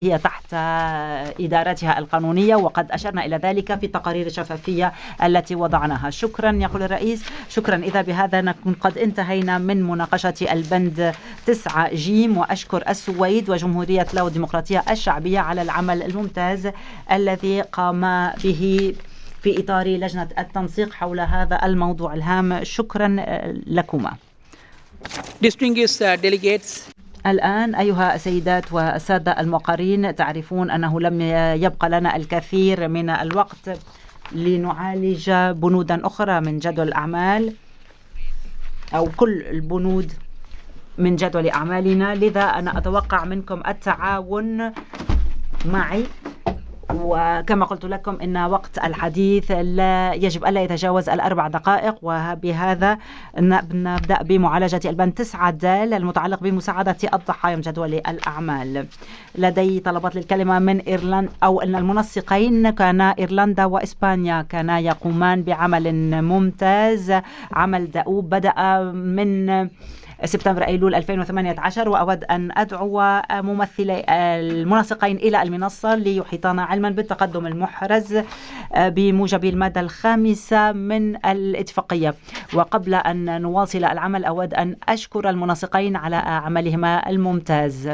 هي تحت إدارتها القانونية، وقد أشرنا إلى ذلك في تقارير الشفافية التي وضعناها. شكرا يقول الرئيس. شكرا. إذا بهذا نكون قد انتهينا من مناقشة البند 9 جيم، وأشكر السويد وجمهورية لاو الديمقراطية الشعبية على العمل الممتاز الذي قام به في إطار لجنة التنسيق حول هذا الموضوع الهام. شكرا لكما. الآن أيها السيدات والسادة المقرين، تعرفون أنه لم يبقى لنا الكثير من الوقت لنعالج بنودا أخرى من جدول الأعمال، أو كل البنود من جدول أعمالنا. لذا أنا أتوقع منكم التعاون معي، وكما قلت لكم إن وقت الحديث لا يجب ألا يتجاوز 4 دقائق. وبهذا نبدأ بمعالجة البند 9 دال المتعلق بمساعدة الضحايا من جدول الأعمال. لدي طلبات للكلمة من إيرلندا، أو أن المنسقين كان إيرلندا وإسبانيا كانا يقومان بعمل ممتاز، عمل دؤوب بدأ من سبتمبر أيلول 2018. وأود أن أدعو ممثلي المنسقين إلى المنصة ليحيطنا علما بالتقدم المحرز بموجب المادة 5 من الاتفاقية. وقبل أن نواصل العمل، أود أن أشكر المنسقين على عملهما الممتاز.